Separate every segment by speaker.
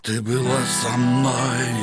Speaker 1: Ты была со мной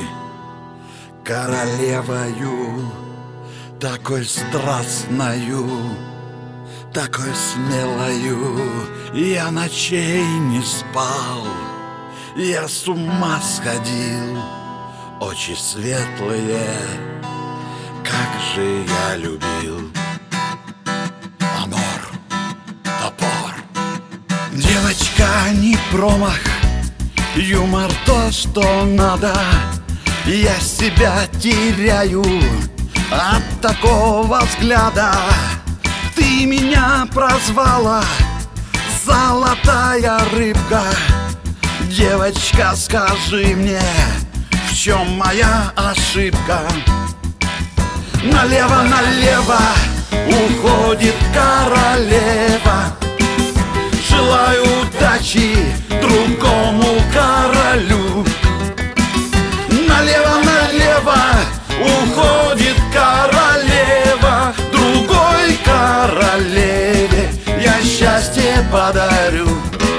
Speaker 1: королевою, такой страстною, такой смелою. Я ночей не спал, я с ума сходил. Очи светлые, как же я любил. Амор, топор. Девочка, не промах, юмор то, что надо. Я себя теряю от такого взгляда. Ты меня прозвала золотая рыбка. Девочка, скажи мне, в чем моя ошибка? Налево, налево уходит королева. Желаю удачи другому королю. Налево, налево уходит королева. Другой королеве я счастье подарю.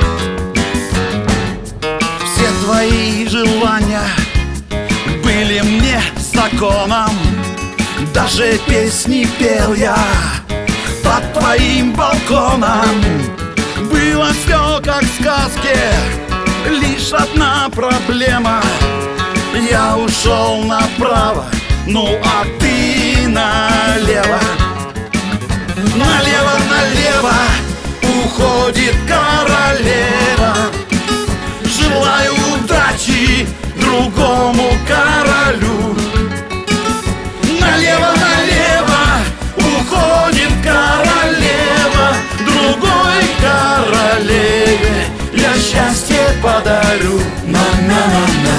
Speaker 1: Все твои желания были мне законом. Даже песни пел я под твоим балконом. Было все как в сказке, лишь одна проблема. Я ушел направо, ну а ты налево. Налево, налево уходит королева. Желаю удачи другому королю. Налево, налево уходит королева. Другой королеве я счастье подарю. На-на-на-на,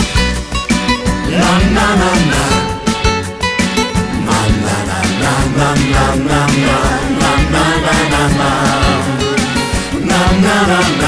Speaker 1: на-на-на-на, на-на-на-на, на-на-на-на, на-на-на-на, на-на-на-на.